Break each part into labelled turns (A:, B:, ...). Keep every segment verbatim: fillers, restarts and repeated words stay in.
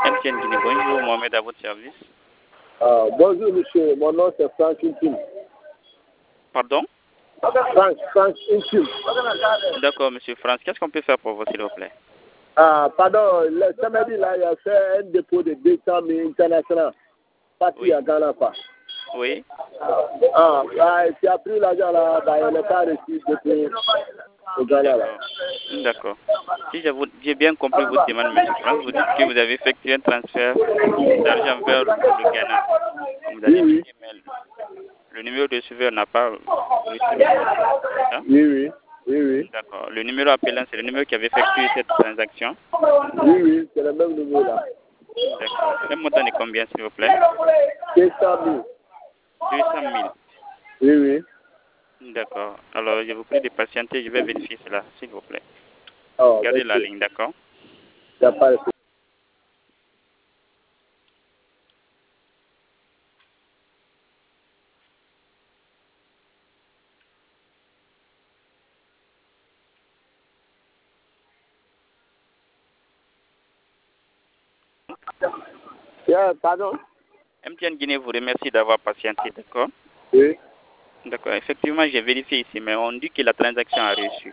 A: M T N Guinée, bonjour, Mohamed à votre service.
B: Ah, bonjour monsieur, mon nom c'est Franck Intime.
A: Pardon?
B: Franck, Franck Intime.
A: D'accord, monsieur France, qu'est-ce qu'on peut faire pour vous, s'il vous plaît?
B: Ah, pardon, le samedi là, il a fait un dépôt de deux cent mille international. Parti
A: Oui.
B: à Ghana pas.
A: Oui.
B: Ah, ah, tu as pris l'argent là, bah, il n'est pas reçu depuis au Ghana là.
A: D'accord. D'accord. Si je vous- j'ai bien compris votre demande, monsieur France, vous dites que vous avez effectué un transfert d'argent vers le Ghana. Vous avez
B: Oui,
A: mis
B: oui.
A: un email. Le numéro de receveur n'a pas reçu le mail. Hein?
B: Oui, oui. Oui, oui.
A: D'accord. Le numéro appelant, c'est le numéro qui avait effectué cette transaction.
B: Oui, oui, c'est le même numéro là.
A: D'accord. Le montant est combien, s'il vous plaît?
B: deux cent mille.
A: deux cent mille.
B: Oui, oui.
A: D'accord. Alors, je vous prie de patienter, je vais vérifier cela, s'il vous plaît.
B: Oh,
A: Gardez la
B: merci.
A: ligne, d'accord?
B: Il n'y a pas de souci. Yeah, pardon?
A: M T N Guinée vous remercie d'avoir patienté, d'accord?
B: Oui.
A: D'accord. Effectivement, j'ai vérifié ici, mais on dit que la transaction a reçu.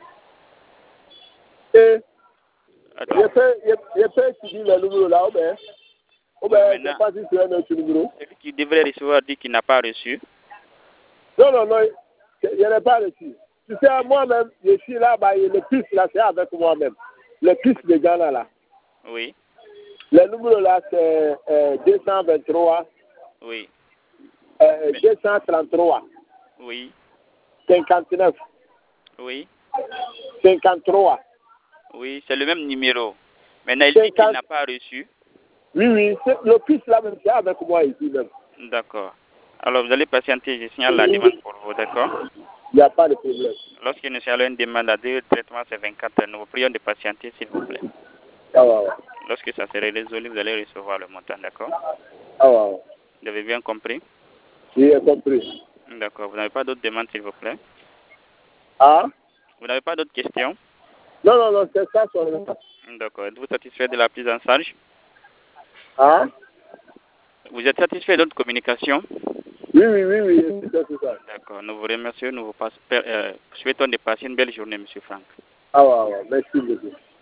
B: Et
A: Attends.
B: je peux, je, je peux étudier le numéro là, ou bien, ou bien, je
A: Maintenant,
B: pas si c'est un autre numéro.
A: celui qui devrait recevoir dit qu'il n'a pas reçu.
B: Non, non, non, je, je n'ai pas reçu. Tu sais, moi-même, je suis là, bah, le piste là, c'est avec moi-même. Le piste de Ghana là.
A: Oui,
B: Le numéro là, c'est euh, deux cent vingt-trois,
A: oui,
B: euh,
A: mais-
B: deux cent trente-trois,
A: oui,
B: cinquante-neuf,
A: oui,
B: cinquante-trois.
A: oui, c'est le même numéro. Maintenant, il dit qu'il
B: cinquante.
A: n'a pas reçu.
B: Oui, oui, c'est- le piste là, même, c'est avec moi ici même.
A: D'accord. Alors, vous allez patienter, je signale la demande pour vous, d'accord?
B: Il n'y a pas de problème.
A: Lorsque nous signalons une demande à deux traitements, c'est vingt-quatre heures. Nous vous prions de patienter, s'il vous plaît.
B: Ah, ouais, ouais.
A: Lorsque ça sera résolu, vous allez recevoir le montant, d'accord?
B: Ah, ouais, ouais.
A: Vous avez bien compris?
B: J'ai compris.
A: D'accord. Vous n'avez pas d'autres demandes, s'il vous plaît?
B: Ah?
A: Vous n'avez pas d'autres questions?
B: Non, non, non, c'est ça seulement.
A: D'accord. Êtes-vous satisfait de la prise en charge?
B: Ah?
A: Vous êtes satisfait de notre communication?
B: Oui, oui, oui, oui, c'est ça, c'est ça.
A: D'accord. Nous vous remercions. Nous vous passe- euh, souhaitons de passer une belle journée, monsieur Franck.
B: Ah, ouais, ouais, merci beaucoup.